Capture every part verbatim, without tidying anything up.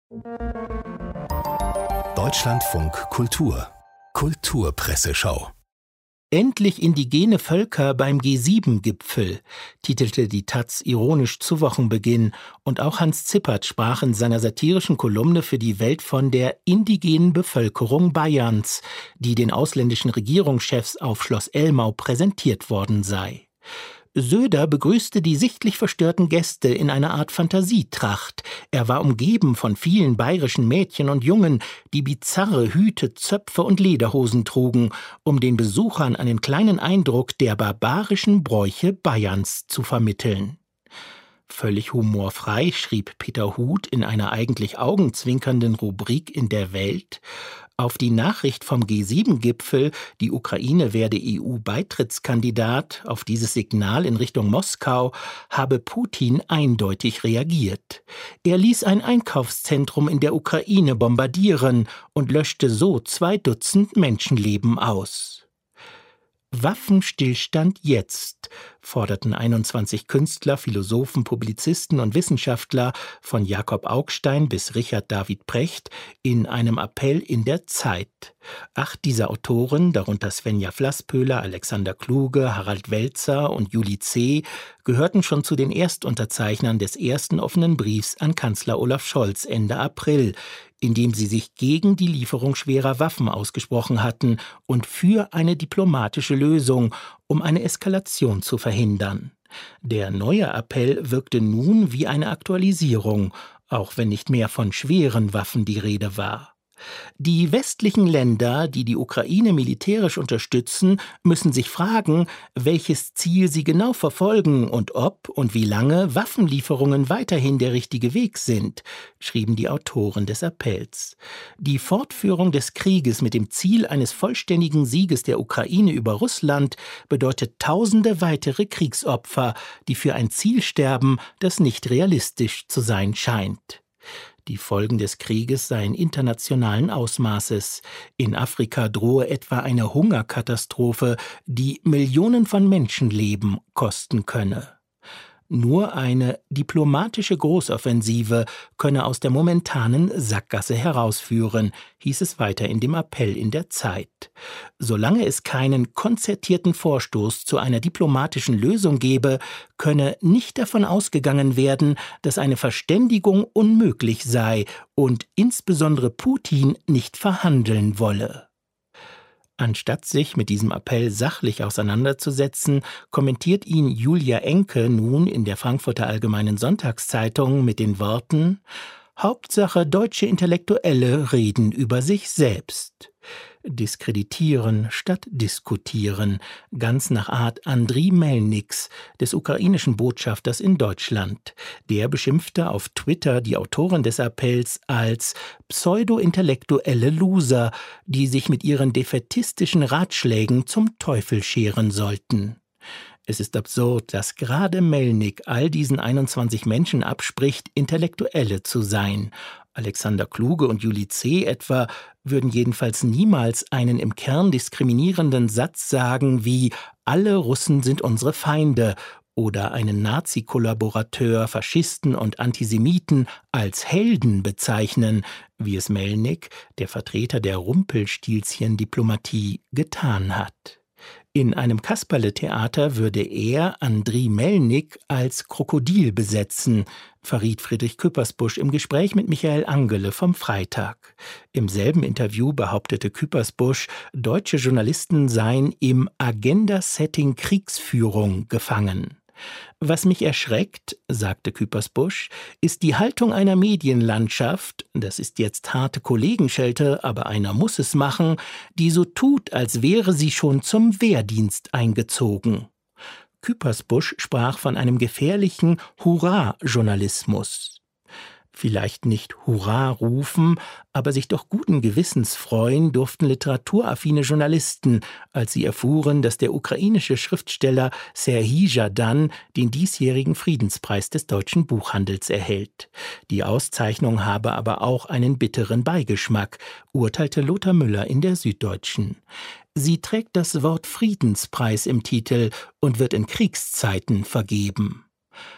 Deutschlandfunk Kultur Kulturpresseschau. Endlich indigene Völker beim G sieben Gipfel, titelte die taz ironisch zu Wochenbeginn, und auch Hans Zippert sprach in seiner satirischen Kolumne für die Welt von der indigenen Bevölkerung Bayerns, die den ausländischen Regierungschefs auf Schloss Elmau präsentiert worden sei. Söder begrüßte die sichtlich verstörten Gäste in einer Art Fantasietracht. Er war umgeben von vielen bayerischen Mädchen und Jungen, die bizarre Hüte, Zöpfe und Lederhosen trugen, um den Besuchern einen kleinen Eindruck der barbarischen Bräuche Bayerns zu vermitteln. Völlig humorfrei schrieb Peter Huth in einer eigentlich augenzwinkernden Rubrik in der Welt: Auf die Nachricht vom G sieben Gipfel, die Ukraine werde E U-Beitrittskandidat, auf dieses Signal in Richtung Moskau, habe Putin eindeutig reagiert. Er ließ ein Einkaufszentrum in der Ukraine bombardieren und löschte so zwei Dutzend Menschenleben aus. Waffenstillstand jetzt, forderten einundzwanzig Künstler, Philosophen, Publizisten und Wissenschaftler von Jakob Augstein bis Richard David Precht in einem Appell in der Zeit. Acht dieser Autoren, darunter Svenja Flasspöhler, Alexander Kluge, Harald Welzer und Juli C., gehörten schon zu den Erstunterzeichnern des ersten offenen Briefs an Kanzler Olaf Scholz Ende April, in dem sie sich gegen die Lieferung schwerer Waffen ausgesprochen hatten und für eine diplomatische Lösung, um eine Eskalation zu verhindern. Der neue Appell wirkte nun wie eine Aktualisierung, auch wenn nicht mehr von schweren Waffen die Rede war. Die westlichen Länder, die die Ukraine militärisch unterstützen, müssen sich fragen, welches Ziel sie genau verfolgen und ob und wie lange Waffenlieferungen weiterhin der richtige Weg sind, schrieben die Autoren des Appells. Die Fortführung des Krieges mit dem Ziel eines vollständigen Sieges der Ukraine über Russland bedeutet tausende weitere Kriegsopfer, die für ein Ziel sterben, das nicht realistisch zu sein scheint. Die Folgen des Krieges seien internationalen Ausmaßes. In Afrika drohe etwa eine Hungerkatastrophe, die Millionen von Menschenleben kosten könne. Nur eine diplomatische Großoffensive könne aus der momentanen Sackgasse herausführen, hieß es weiter in dem Appell in der Zeit. Solange es keinen konzertierten Vorstoß zu einer diplomatischen Lösung gebe, könne nicht davon ausgegangen werden, dass eine Verständigung unmöglich sei und insbesondere Putin nicht verhandeln wolle. Anstatt sich mit diesem Appell sachlich auseinanderzusetzen, kommentiert ihn Julia Enke nun in der Frankfurter Allgemeinen Sonntagszeitung mit den Worten: Hauptsache, deutsche Intellektuelle reden über sich selbst. Diskreditieren statt diskutieren, ganz nach Art Andriy Melniks, des ukrainischen Botschafters in Deutschland. Der beschimpfte auf Twitter die Autoren des Appells als pseudo-intellektuelle Loser, die sich mit ihren defaitistischen Ratschlägen zum Teufel scheren sollten. Es ist absurd, dass gerade Melnik all diesen einundzwanzig Menschen abspricht, Intellektuelle zu sein. Alexander Kluge und Juli C. etwa würden jedenfalls niemals einen im Kern diskriminierenden Satz sagen wie »Alle Russen sind unsere Feinde« oder einen Nazi-Kollaborateur, Faschisten und Antisemiten als Helden bezeichnen, wie es Melnik, der Vertreter der Rumpelstilzchen-Diplomatie, getan hat. In einem Kasperle-Theater würde er Andriy Melnik als Krokodil besetzen, verriet Friedrich Küppersbusch im Gespräch mit Michael Angele vom Freitag. Im selben Interview behauptete Küppersbusch, deutsche Journalisten seien im Agenda-Setting Kriegsführung gefangen. Was mich erschreckt, sagte Küppersbusch, ist die Haltung einer Medienlandschaft, das ist jetzt harte Kollegenschelte, aber einer muss es machen, die so tut, als wäre sie schon zum Wehrdienst eingezogen. Küppersbusch sprach von einem gefährlichen Hurra-Journalismus. Vielleicht nicht Hurra rufen, aber sich doch guten Gewissens freuen durften literaturaffine Journalisten, als sie erfuhren, dass der ukrainische Schriftsteller Serhij Zhadan den diesjährigen Friedenspreis des deutschen Buchhandels erhält. Die Auszeichnung habe aber auch einen bitteren Beigeschmack, urteilte Lothar Müller in der Süddeutschen. Sie trägt das Wort Friedenspreis im Titel und wird in Kriegszeiten vergeben.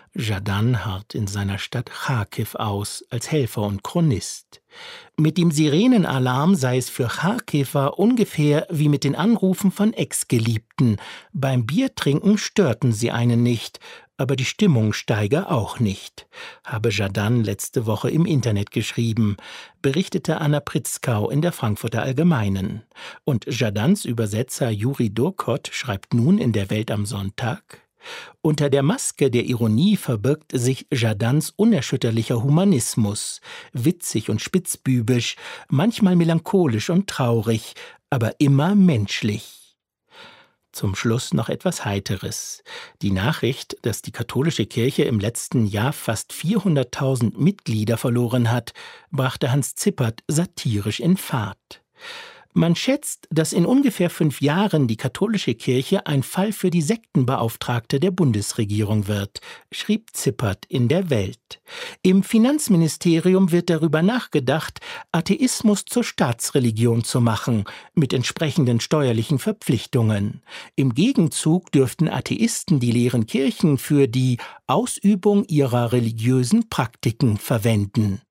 Jourdan harrt in seiner Stadt Charkiw aus, als Helfer und Chronist. Mit dem Sirenenalarm sei es für Charkiwer ungefähr wie mit den Anrufen von Ex-Geliebten. Beim Biertrinken störten sie einen nicht, aber die Stimmung steige auch nicht, habe Jourdan letzte Woche im Internet geschrieben, berichtete Anna Pritzkau in der Frankfurter Allgemeinen. Und Jourdans Übersetzer Juri Durkot schreibt nun in der Welt am Sonntag: Unter der Maske der Ironie verbirgt sich Jourdans unerschütterlicher Humanismus, witzig und spitzbübisch, manchmal melancholisch und traurig, aber immer menschlich. Zum Schluss noch etwas Heiteres. Die Nachricht, dass die katholische Kirche im letzten Jahr fast vierhunderttausend Mitglieder verloren hat, brachte Hans Zippert satirisch in Fahrt. Man schätzt, dass in ungefähr fünf Jahren die katholische Kirche ein Fall für die Sektenbeauftragte der Bundesregierung wird, schrieb Zippert in der Welt. Im Finanzministerium wird darüber nachgedacht, Atheismus zur Staatsreligion zu machen, mit entsprechenden steuerlichen Verpflichtungen. Im Gegenzug dürften Atheisten die leeren Kirchen für die Ausübung ihrer religiösen Praktiken verwenden.